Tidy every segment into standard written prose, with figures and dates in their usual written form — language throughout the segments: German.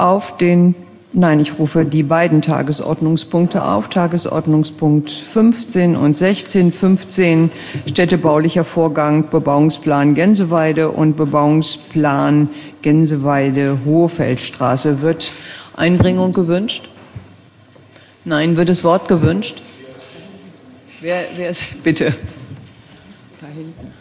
auf den, nein, ich rufe die beiden Tagesordnungspunkte auf, Tagesordnungspunkt 15 und 16. 15 städtebaulicher Vorgang, Bebauungsplan Gänseweide und Bebauungsplan Gänseweide-Hohefeldstraße. Wird Einbringung gewünscht? Nein, wird das Wort gewünscht? Wer ist, bitte? Da hinten.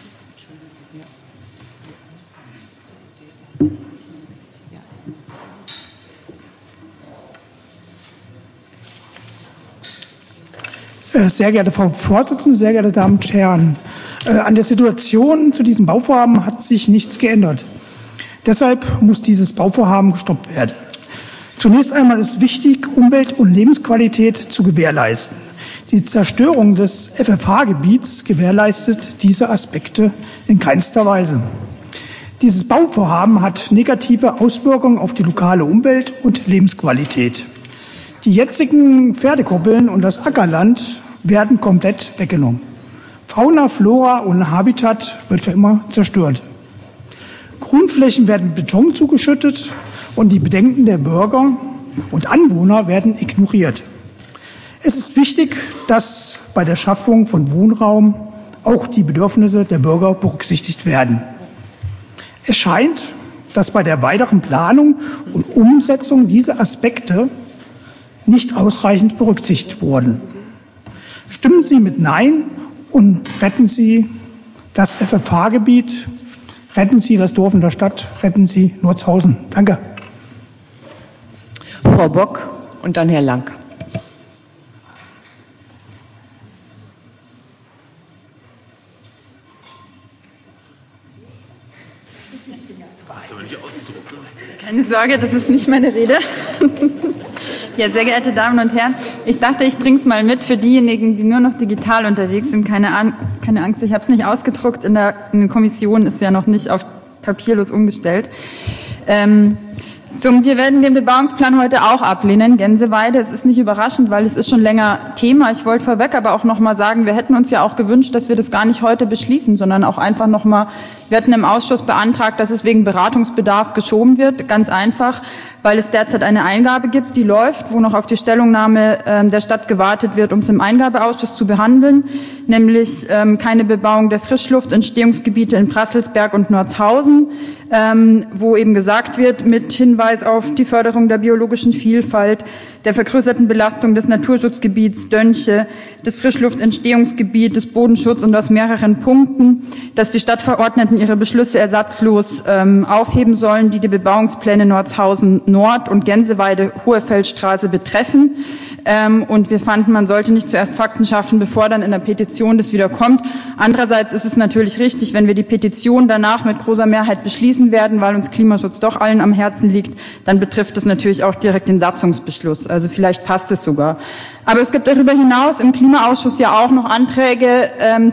Sehr geehrte Frau Vorsitzende, sehr geehrte Damen und Herren, an der Situation zu diesem Bauvorhaben hat sich nichts geändert. Deshalb muss dieses Bauvorhaben gestoppt werden. Zunächst einmal ist wichtig, Umwelt- und Lebensqualität zu gewährleisten. Die Zerstörung des FFH-Gebiets gewährleistet diese Aspekte in keinster Weise. Dieses Bauvorhaben hat negative Auswirkungen auf die lokale Umwelt und Lebensqualität. Die jetzigen Pferdekuppeln und das Ackerland werden komplett weggenommen. Fauna, Flora und Habitat wird für immer zerstört. Grünflächen werden mit Beton zugeschüttet und die Bedenken der Bürger und Anwohner werden ignoriert. Es ist wichtig, dass bei der Schaffung von Wohnraum auch die Bedürfnisse der Bürger berücksichtigt werden. Es scheint, dass bei der weiteren Planung und Umsetzung diese Aspekte nicht ausreichend berücksichtigt wurden. Stimmen Sie mit Nein und retten Sie das FFH-Gebiet, retten Sie das Dorf in der Stadt, retten Sie Nurzhausen. Danke. Frau Bock und dann Herr Lang. Keine Sorge, das ist nicht meine Rede. Ja, sehr geehrte Damen und Herren, ich dachte, ich bringe es mal mit für diejenigen, die nur noch digital unterwegs sind. Keine Angst, ich habe es nicht ausgedruckt. In der Kommission ist ja noch nicht auf papierlos umgestellt. Wir werden den Bebauungsplan heute auch ablehnen, Gänseweide. Es ist nicht überraschend, weil es ist schon länger Thema. Ich wollte vorweg aber auch noch mal sagen, wir hätten uns ja auch gewünscht, dass wir das gar nicht heute beschließen, sondern auch einfach noch mal, wir hatten im Ausschuss beantragt, dass es wegen Beratungsbedarf geschoben wird. Ganz einfach, weil es derzeit eine Eingabe gibt, die läuft, wo noch auf die Stellungnahme der Stadt gewartet wird, um es im Eingabeausschuss zu behandeln, nämlich keine Bebauung der Frischluftentstehungsgebiete in Prasselsberg und Nurzhausen, wo eben gesagt wird, mit Hinweis auf die Förderung der biologischen Vielfalt, der vergrößerten Belastung des Naturschutzgebiets Dönche, des Frischluftentstehungsgebiets, des Bodenschutzes und aus mehreren Punkten, dass die Stadtverordneten ihre Beschlüsse ersatzlos aufheben sollen, die die Bebauungspläne Nurzhausen Nord und Gänseweide Hohefeldstraße betreffen. Und wir fanden, man sollte nicht zuerst Fakten schaffen, bevor dann in der Petition das wieder kommt. Andererseits ist es natürlich richtig, wenn wir die Petition danach mit großer Mehrheit beschließen werden, weil uns Klimaschutz doch allen am Herzen liegt, dann betrifft es natürlich auch direkt den Satzungsbeschluss. Also vielleicht passt es sogar. Aber es gibt darüber hinaus im Klimaausschuss ja auch noch Anträge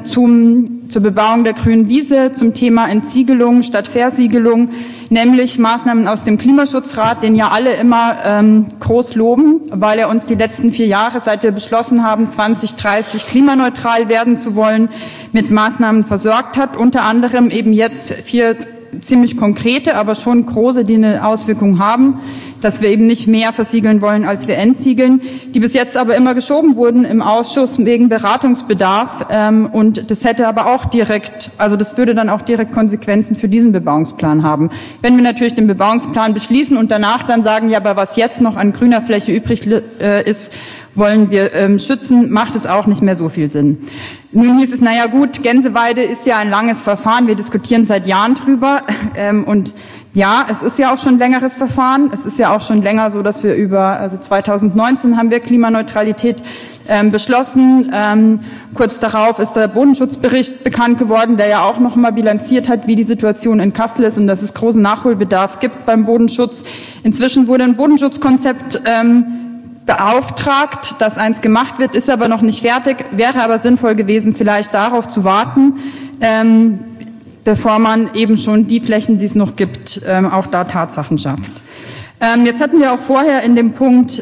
zur Bebauung der grünen Wiese, zum Thema Entsiegelung statt Versiegelung, nämlich Maßnahmen aus dem Klimaschutzrat, den ja alle immer groß loben, weil er uns die letzten 4 Jahre, seit wir beschlossen haben, 2030 klimaneutral werden zu wollen, mit Maßnahmen versorgt hat, unter anderem eben jetzt 4 ziemlich konkrete, aber schon große, die eine Auswirkung haben, dass wir eben nicht mehr versiegeln wollen, als wir entsiegeln, die bis jetzt aber immer geschoben wurden im Ausschuss wegen Beratungsbedarf. Und das hätte aber auch direkt, also das würde dann auch direkt Konsequenzen für diesen Bebauungsplan haben. Wenn wir natürlich den Bebauungsplan beschließen und danach dann sagen, ja, aber was jetzt noch an grüner Fläche übrig ist, wollen wir schützen, macht es auch nicht mehr so viel Sinn. Nun hieß es, naja gut, Gänseweide ist ja ein langes Verfahren, wir diskutieren seit Jahren drüber und ja, es ist ja auch schon ein längeres Verfahren. Es ist ja auch schon länger so, dass wir also 2019 haben wir Klimaneutralität beschlossen. Kurz darauf ist der Bodenschutzbericht bekannt geworden, der ja auch noch mal bilanziert hat, wie die Situation in Kassel ist und dass es großen Nachholbedarf gibt beim Bodenschutz. Inzwischen wurde ein Bodenschutzkonzept beauftragt, dass eins gemacht wird, ist aber noch nicht fertig, wäre aber sinnvoll gewesen, vielleicht darauf zu warten, bevor man eben schon die Flächen, die es noch gibt, auch da Tatsachen schafft. Jetzt hatten wir auch vorher in dem Punkt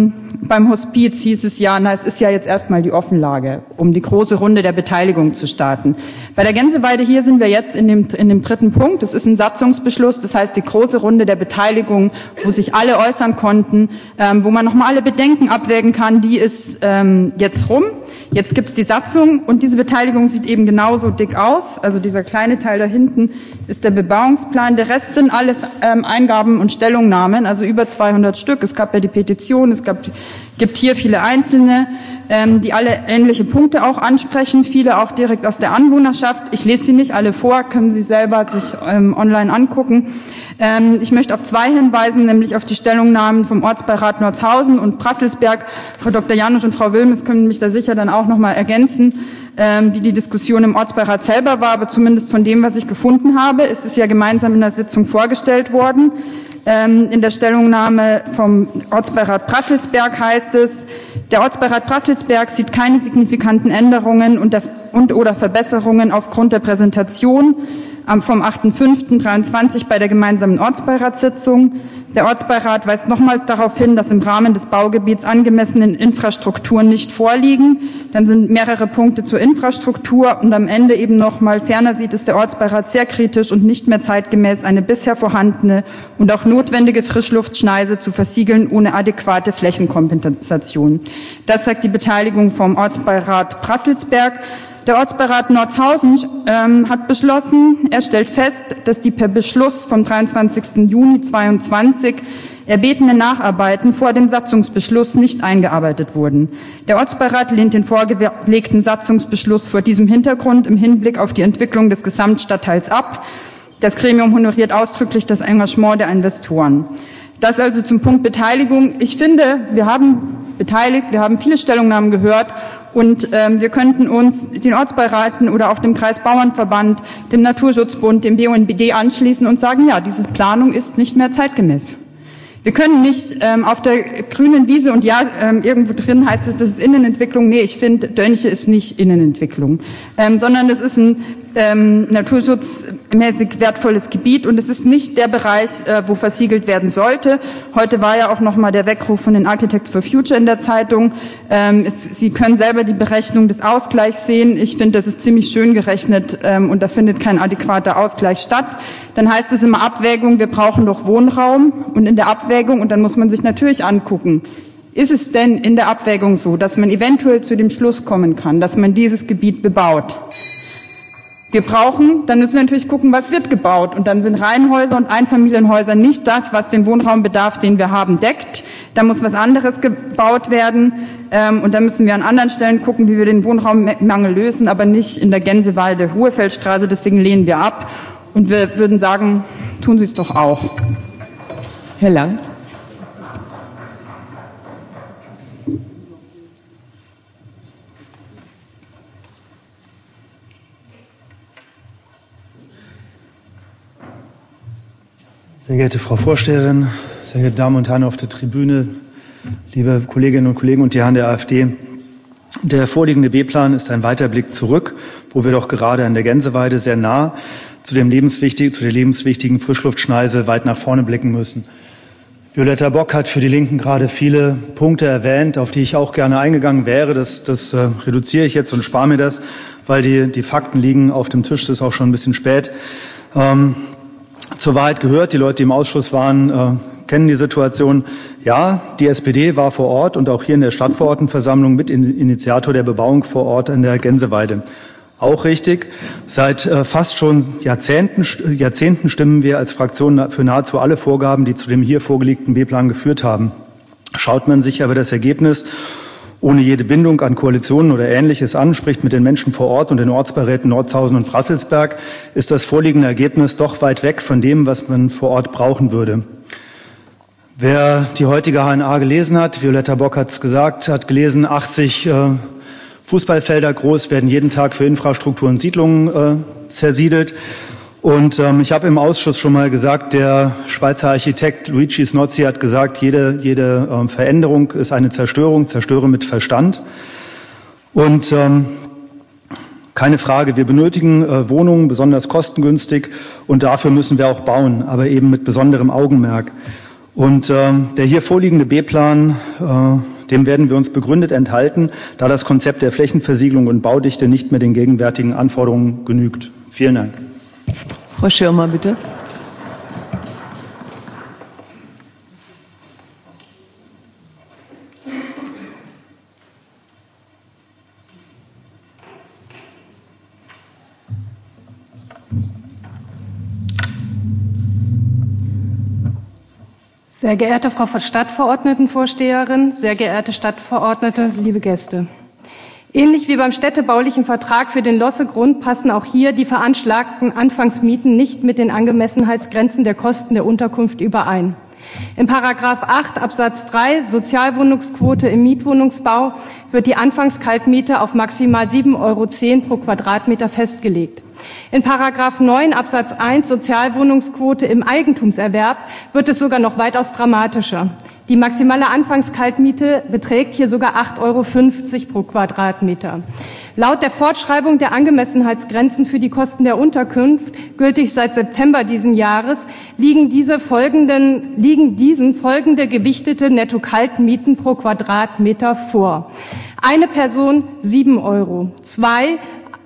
beim Hospiz hieß es ja, es ist ja jetzt erstmal die Offenlage, um die große Runde der Beteiligung zu starten. Bei der Gänseweide hier sind wir jetzt in dem dritten Punkt. Das ist ein Satzungsbeschluss, das heißt die große Runde der Beteiligung, wo sich alle äußern konnten, wo man nochmal alle Bedenken abwägen kann, die ist jetzt rum. Jetzt gibt's die Satzung und diese Beteiligung sieht eben genauso dick aus. Also dieser kleine Teil da hinten ist der Bebauungsplan. Der Rest sind alles Eingaben und Stellungnahmen, also über 200 Stück. Es gab ja die Petition, gibt hier viele einzelne, die alle ähnliche Punkte auch ansprechen, viele auch direkt aus der Anwohnerschaft. Ich lese sie nicht alle vor, können Sie selber sich online angucken. Ich möchte auf zwei hinweisen, nämlich auf die Stellungnahmen vom Ortsbeirat Nordhausen und Prasselsberg. Frau Dr. Janusz und Frau Wilmes können mich da sicher dann auch noch mal ergänzen, wie die Diskussion im Ortsbeirat selber war, aber zumindest von dem, was ich gefunden habe, ist es ja gemeinsam in der Sitzung vorgestellt worden. In der Stellungnahme vom Ortsbeirat Prasselsberg heißt es, der Ortsbeirat Prasselsberg sieht keine signifikanten Änderungen und/oder Verbesserungen aufgrund der Präsentation vom 8.5.23 bei der gemeinsamen Ortsbeiratssitzung. Der Ortsbeirat weist nochmals darauf hin, dass im Rahmen des Baugebiets angemessene Infrastrukturen nicht vorliegen. Dann sind mehrere Punkte zur Infrastruktur und am Ende eben nochmal, ferner sieht es der Ortsbeirat sehr kritisch und nicht mehr zeitgemäß, eine bisher vorhandene und auch notwendige Frischluftschneise zu versiegeln ohne adäquate Flächenkompensation. Das sagt die Beteiligung vom Ortsbeirat Prasselsberg. Der Ortsbeirat Nordhausen hat beschlossen, er stellt fest, dass die per Beschluss vom 23. Juni 2022 erbetene Nacharbeiten vor dem Satzungsbeschluss nicht eingearbeitet wurden. Der Ortsbeirat lehnt den vorgelegten Satzungsbeschluss vor diesem Hintergrund im Hinblick auf die Entwicklung des Gesamtstadtteils ab. Das Gremium honoriert ausdrücklich das Engagement der Investoren. Das also zum Punkt Beteiligung. Ich finde, wir haben beteiligt, wir haben viele Stellungnahmen gehört und wir könnten uns den Ortsbeiraten oder auch dem Kreisbauernverband, dem Naturschutzbund, dem BUND anschließen und sagen, ja, diese Planung ist nicht mehr zeitgemäß. Wir können nicht auf der grünen Wiese und ja, irgendwo drin heißt es, das ist Innenentwicklung. Nee, ich finde, Dönche ist nicht Innenentwicklung, sondern das ist ein naturschutzmäßig wertvolles Gebiet und es ist nicht der Bereich, wo versiegelt werden sollte. Heute war ja auch noch mal der Weckruf von den Architects for Future in der Zeitung. Sie können selber die Berechnung des Ausgleichs sehen. Ich finde, das ist ziemlich schön gerechnet und da findet kein adäquater Ausgleich statt. Dann heißt es immer Abwägung, wir brauchen doch Wohnraum und in der Abwägung, und dann muss man sich natürlich angucken, ist es denn in der Abwägung so, dass man eventuell zu dem Schluss kommen kann, dass man dieses Gebiet bebaut? Dann müssen wir natürlich gucken, was wird gebaut. Und dann sind Reihenhäuser und Einfamilienhäuser nicht das, was den Wohnraumbedarf, den wir haben, deckt. Da muss was anderes gebaut werden. Und da müssen wir an anderen Stellen gucken, wie wir den Wohnraummangel lösen, aber nicht in der Gänsewalde-Ruhefeldstraße. Deswegen lehnen wir ab. Und wir würden sagen, tun Sie es doch auch. Herr Lang. Sehr geehrte Frau Vorsteherin, sehr geehrte Damen und Herren auf der Tribüne, liebe Kolleginnen und Kollegen und die Herren der AfD. Der vorliegende B-Plan ist ein weiter Blick zurück, wo wir doch gerade an der Gänseweide sehr nah zu der lebenswichtigen Frischluftschneise weit nach vorne blicken müssen. Violetta Bock hat für die Linken gerade viele Punkte erwähnt, auf die ich auch gerne eingegangen wäre. Das reduziere ich jetzt und spare mir das, weil die Fakten liegen auf dem Tisch. Das ist auch schon ein bisschen spät. Zur Wahrheit gehört, die Leute, die im Ausschuss waren, kennen die Situation. Ja, die SPD war vor Ort und auch hier in der Stadtverordnetenversammlung mit Initiator der Bebauung vor Ort an der Gänseweide. Auch richtig. Seit fast schon Jahrzehnten stimmen wir als Fraktion für nahezu alle Vorgaben, die zu dem hier vorgelegten B-Plan geführt haben. Schaut man sich aber das Ergebnis ohne jede Bindung an Koalitionen oder Ähnliches an, spricht mit den Menschen vor Ort und den Ortsbeiräten Nordhausen und Prasselsberg, ist das vorliegende Ergebnis doch weit weg von dem, was man vor Ort brauchen würde. Wer die heutige HNA gelesen hat, Violetta Bock hat es gesagt, hat gelesen, 80 Fußballfelder groß werden jeden Tag für Infrastruktur und Siedlungen zersiedelt. Und ich habe im Ausschuss schon mal gesagt, der Schweizer Architekt Luigi Snozzi hat gesagt, jede Veränderung ist eine Zerstörung, zerstöre mit Verstand. Und keine Frage, wir benötigen Wohnungen, besonders kostengünstig, und dafür müssen wir auch bauen, aber eben mit besonderem Augenmerk. Und der hier vorliegende B-Plan, dem werden wir uns begründet enthalten, da das Konzept der Flächenversiegelung und Baudichte nicht mehr den gegenwärtigen Anforderungen genügt. Vielen Dank. Frau Schirmer, bitte. Sehr geehrte Frau Stadtverordnetenvorsteherin, sehr geehrte Stadtverordnete, liebe Gäste. Ähnlich wie beim städtebaulichen Vertrag für den Lossegrund passen auch hier die veranschlagten Anfangsmieten nicht mit den Angemessenheitsgrenzen der Kosten der Unterkunft überein. In Paragraph 8 Absatz 3 Sozialwohnungsquote im Mietwohnungsbau wird die Anfangskaltmiete auf maximal 7,10 € pro Quadratmeter festgelegt. In Paragraph 9 Absatz 1 Sozialwohnungsquote im Eigentumserwerb wird es sogar noch weitaus dramatischer. Die maximale Anfangskaltmiete beträgt hier sogar 8,50 € pro Quadratmeter. Laut der Fortschreibung der Angemessenheitsgrenzen für die Kosten der Unterkunft, gültig seit September diesen Jahres, liegen diesen folgende gewichtete Netto-Kaltmieten pro Quadratmeter vor. Eine Person 7 €, 2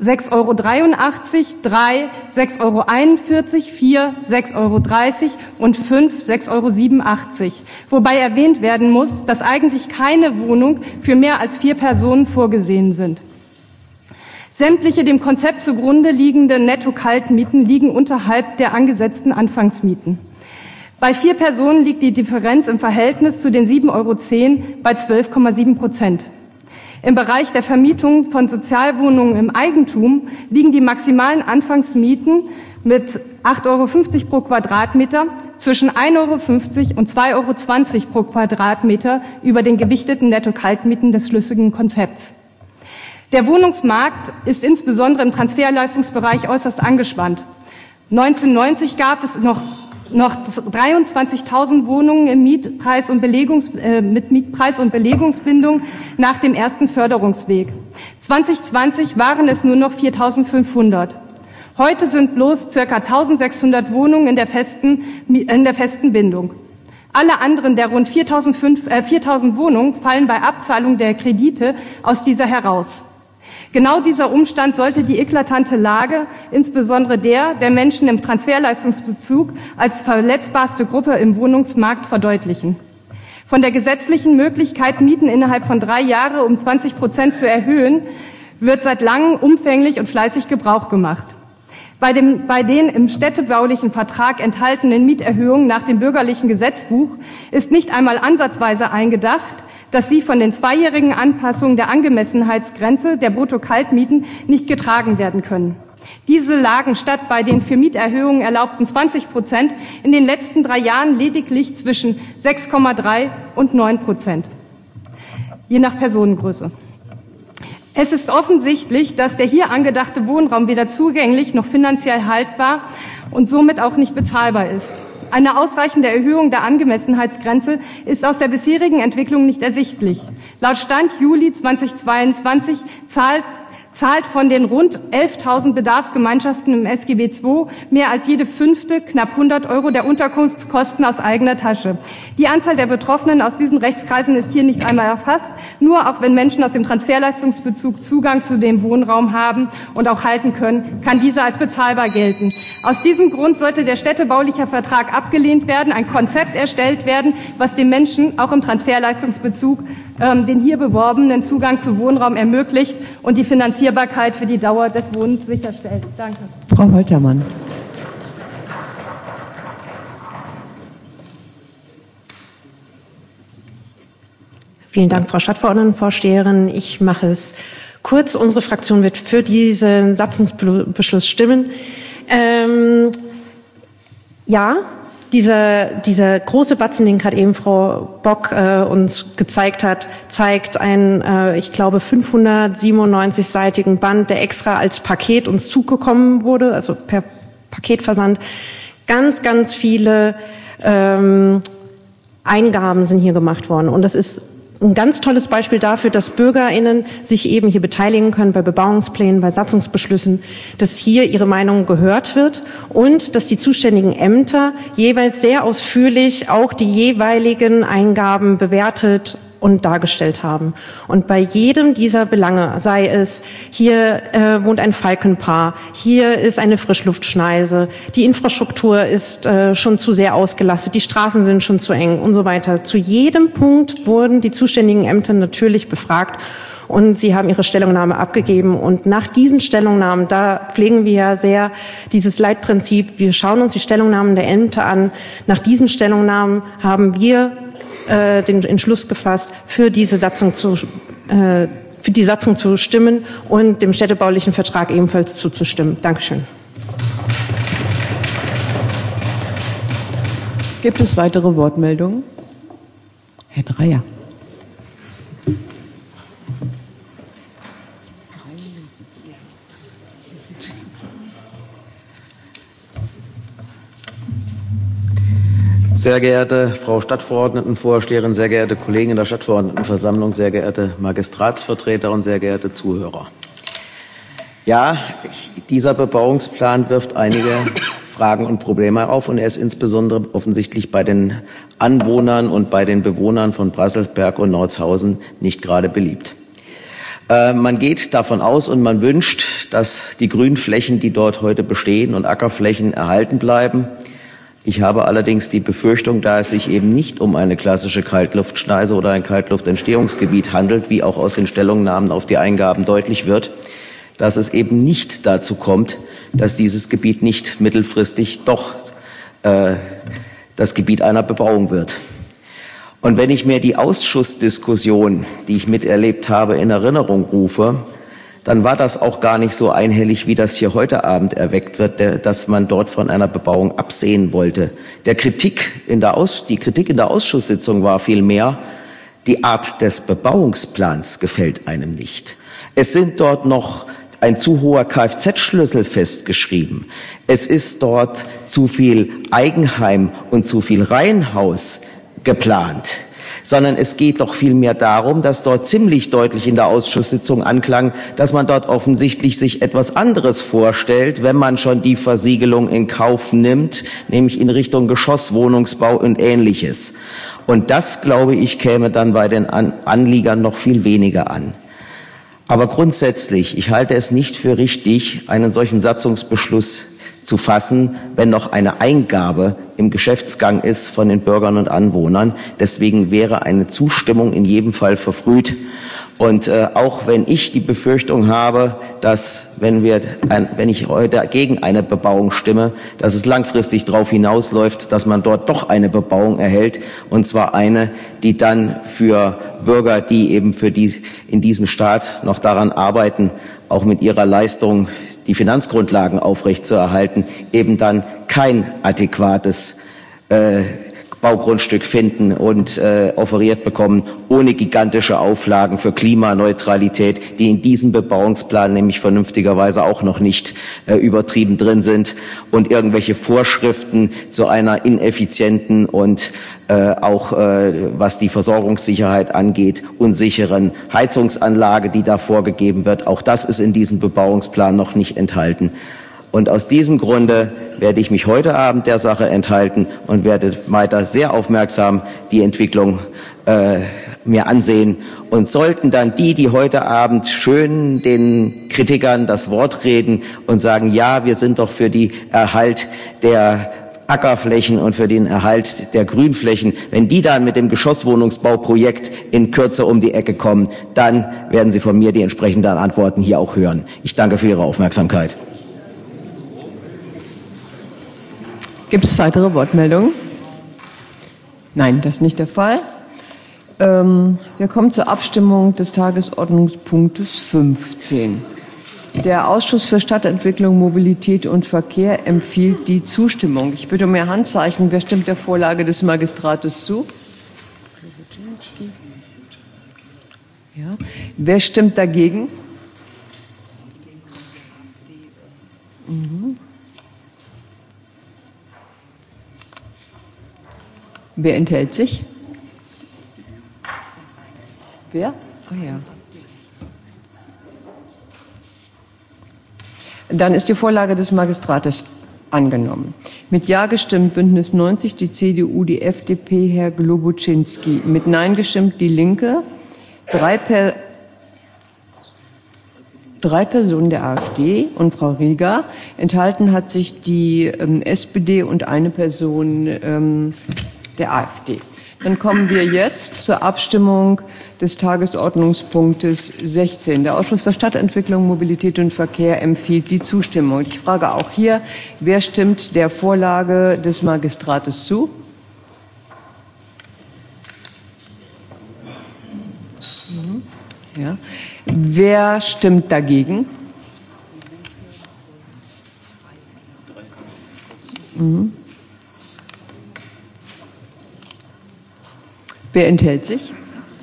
6,83 €, 3 6,41 €, 4 6,30 € und 5 6,87 €. Wobei erwähnt werden muss, dass eigentlich keine Wohnung für mehr als 4 Personen vorgesehen sind. Sämtliche dem Konzept zugrunde liegende Netto-Kaltmieten liegen unterhalb der angesetzten Anfangsmieten. Bei 4 Personen liegt die Differenz im Verhältnis zu den 7,10 € bei 12,7%. Im Bereich der Vermietung von Sozialwohnungen im Eigentum liegen die maximalen Anfangsmieten mit 8,50 € pro Quadratmeter zwischen 1,50 € und 2,20 € pro Quadratmeter über den gewichteten Netto-Kaltmieten des schlüssigen Konzepts. Der Wohnungsmarkt ist insbesondere im Transferleistungsbereich äußerst angespannt. 1990 gab es noch 23.000 Wohnungen im mit Mietpreis- und Belegungsbindung nach dem ersten Förderungsweg. 2020 waren es nur noch 4.500. Heute sind bloß ca. 1.600 Wohnungen in der festen Bindung. Alle anderen der rund 4.000 Wohnungen fallen bei Abzahlung der Kredite aus dieser heraus. Genau dieser Umstand sollte die eklatante Lage, insbesondere der Menschen im Transferleistungsbezug, als verletzbarste Gruppe im Wohnungsmarkt verdeutlichen. Von der gesetzlichen Möglichkeit, Mieten innerhalb von 3 Jahren um 20% zu erhöhen, wird seit langem umfänglich und fleißig Gebrauch gemacht. Bei den im städtebaulichen Vertrag enthaltenen Mieterhöhungen nach dem bürgerlichen Gesetzbuch ist nicht einmal ansatzweise eingedacht, dass sie von den 2-jährigen Anpassungen der Angemessenheitsgrenze der Brutto-Kaltmieten nicht getragen werden können. Diese lagen statt bei den für Mieterhöhungen erlaubten 20% in den letzten 3 Jahren lediglich zwischen 6,3 und 9%, je nach Personengröße. Es ist offensichtlich, dass der hier angedachte Wohnraum weder zugänglich noch finanziell haltbar und somit auch nicht bezahlbar ist. Eine ausreichende Erhöhung der Angemessenheitsgrenze ist aus der bisherigen Entwicklung nicht ersichtlich. Laut Stand Juli 2022 zahlt von den rund 11.000 Bedarfsgemeinschaften im SGB II mehr als jede 5. knapp 100 € der Unterkunftskosten aus eigener Tasche. Die Anzahl der Betroffenen aus diesen Rechtskreisen ist hier nicht einmal erfasst. Nur auch wenn Menschen aus dem Transferleistungsbezug Zugang zu dem Wohnraum haben und auch halten können, kann dieser als bezahlbar gelten. Aus diesem Grund sollte der städtebauliche Vertrag abgelehnt werden, ein Konzept erstellt werden, was den Menschen auch im Transferleistungsbezug den hier beworbenen Zugang zu Wohnraum ermöglicht und die Finanzierbarkeit für die Dauer des Wohnens sicherstellt. Danke. Frau Woltermann. Vielen Dank, Frau Stadtverordnetenvorsteherin. Ich mache es kurz. Unsere Fraktion wird für diesen Satzungsbeschluss stimmen. Ja, dieser große Batzen, den gerade eben Frau Bock uns gezeigt hat, zeigt einen, ich glaube, 597-seitigen Band, der extra als Paket uns zugekommen wurde, also per Paketversand. Ganz, ganz viele Eingaben sind hier gemacht worden. Und das ist ein ganz tolles Beispiel dafür, dass BürgerInnen sich eben hier beteiligen können bei Bebauungsplänen, bei Satzungsbeschlüssen, dass hier ihre Meinung gehört wird und dass die zuständigen Ämter jeweils sehr ausführlich auch die jeweiligen Eingaben bewertet und dargestellt haben. Und bei jedem dieser Belange, sei es, hier wohnt ein Falkenpaar, hier ist eine Frischluftschneise, die Infrastruktur ist schon zu sehr ausgelastet, die Straßen sind schon zu eng und so weiter. Zu jedem Punkt wurden die zuständigen Ämter natürlich befragt und sie haben ihre Stellungnahme abgegeben. Und nach diesen Stellungnahmen, da pflegen wir ja sehr dieses Leitprinzip, wir schauen uns die Stellungnahmen der Ämter an. Nach diesen Stellungnahmen haben wir den Entschluss gefasst, für die Satzung zu stimmen und dem städtebaulichen Vertrag ebenfalls zuzustimmen. Dankeschön. Gibt es weitere Wortmeldungen? Herr Dreyer. Sehr geehrte Frau Stadtverordnetenvorsteherin, sehr geehrte Kollegen in der Stadtverordnetenversammlung, sehr geehrte Magistratsvertreter und sehr geehrte Zuhörer. Ja, dieser Bebauungsplan wirft einige Fragen und Probleme auf und er ist insbesondere offensichtlich bei den Anwohnern und bei den Bewohnern von Brasselsberg und Nordshausen nicht gerade beliebt. Man geht davon aus und man wünscht, dass die Grünflächen, die dort heute bestehen und Ackerflächen erhalten bleiben. Ich habe allerdings die Befürchtung, da es sich eben nicht um eine klassische Kaltluftschneise oder ein Kaltluftentstehungsgebiet handelt, wie auch aus den Stellungnahmen auf die Eingaben deutlich wird, dass es eben nicht dazu kommt, dass dieses Gebiet nicht mittelfristig doch das Gebiet einer Bebauung wird. Und wenn ich mir die Ausschussdiskussion, die ich miterlebt habe, in Erinnerung rufe, dann war das auch gar nicht so einhellig, wie das hier heute Abend erweckt wird, dass man dort von einer Bebauung absehen wollte. Die Kritik in der Ausschusssitzung war vielmehr, die Art des Bebauungsplans gefällt einem nicht. Es sind dort noch ein zu hoher Kfz-Schlüssel festgeschrieben. Es ist dort zu viel Eigenheim und zu viel Reihenhaus geplant. Sondern es geht doch vielmehr darum, dass dort ziemlich deutlich in der Ausschusssitzung anklang, dass man dort offensichtlich sich etwas anderes vorstellt, wenn man schon die Versiegelung in Kauf nimmt, nämlich in Richtung Geschosswohnungsbau und Ähnliches. Und das, glaube ich, käme dann bei den Anliegern noch viel weniger an. Aber grundsätzlich, ich halte es nicht für richtig, einen solchen Satzungsbeschluss zu fassen, wenn noch eine Eingabe im Geschäftsgang ist von den Bürgern und Anwohnern. Deswegen wäre eine Zustimmung in jedem Fall verfrüht. Und auch wenn ich die Befürchtung habe, dass, wenn ich heute gegen eine Bebauung stimme, dass es langfristig darauf hinausläuft, dass man dort doch eine Bebauung erhält, und zwar eine, die dann für Bürger, die eben in diesem Staat noch daran arbeiten, auch mit ihrer Leistung die Finanzgrundlagen aufrechtzuerhalten, eben dann kein adäquates Baugrundstück finden und offeriert bekommen, ohne gigantische Auflagen für Klimaneutralität, die in diesem Bebauungsplan nämlich vernünftigerweise auch noch nicht übertrieben drin sind, und irgendwelche Vorschriften zu einer ineffizienten und auch was die Versorgungssicherheit angeht, unsicheren Heizungsanlage, die da vorgegeben wird. Auch das ist in diesem Bebauungsplan noch nicht enthalten. Und aus diesem Grunde werde ich mich heute Abend der Sache enthalten und werde weiter sehr aufmerksam die Entwicklung mir ansehen. Und sollten dann die heute Abend schön den Kritikern das Wort reden und sagen, ja, wir sind doch für den Erhalt der Ackerflächen und für den Erhalt der Grünflächen, wenn die dann mit dem Geschosswohnungsbauprojekt in Kürze um die Ecke kommen, dann werden Sie von mir die entsprechenden Antworten hier auch hören. Ich danke für Ihre Aufmerksamkeit. Gibt es weitere Wortmeldungen? Nein, das ist nicht der Fall. Wir kommen zur Abstimmung des Tagesordnungspunktes 15. Der Ausschuss für Stadtentwicklung, Mobilität und Verkehr empfiehlt die Zustimmung. Ich bitte um Ihr Handzeichen. Wer stimmt der Vorlage des Magistrates zu? Ja. Wer stimmt dagegen? Wer enthält sich? Wer? Ah ja. Dann ist die Vorlage des Magistrates angenommen. Mit Ja gestimmt Bündnis 90, die CDU, die FDP, Herr Globuczynski. Mit Nein gestimmt die Linke. Drei Personen der AfD und Frau Rieger. Enthalten hat sich die SPD und eine Person der AfD. Dann kommen wir jetzt zur Abstimmung des Tagesordnungspunktes 16. Der Ausschuss für Stadtentwicklung, Mobilität und Verkehr empfiehlt die Zustimmung. Ich frage auch hier, wer stimmt der Vorlage des Magistrates zu? Ja. Wer stimmt dagegen? Mhm. Wer enthält sich?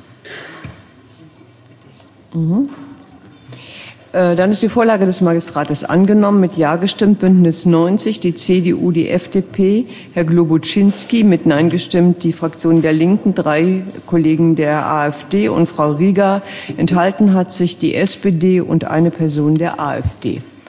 Mhm. Dann ist die Vorlage des Magistrates angenommen. Mit Ja gestimmt Bündnis 90, die CDU, die FDP, Herr Globuczynski. Mit Nein gestimmt die Fraktion der Linken, 3 Kollegen der AfD und Frau Rieger. Enthalten hat sich die SPD und eine Person der AfD.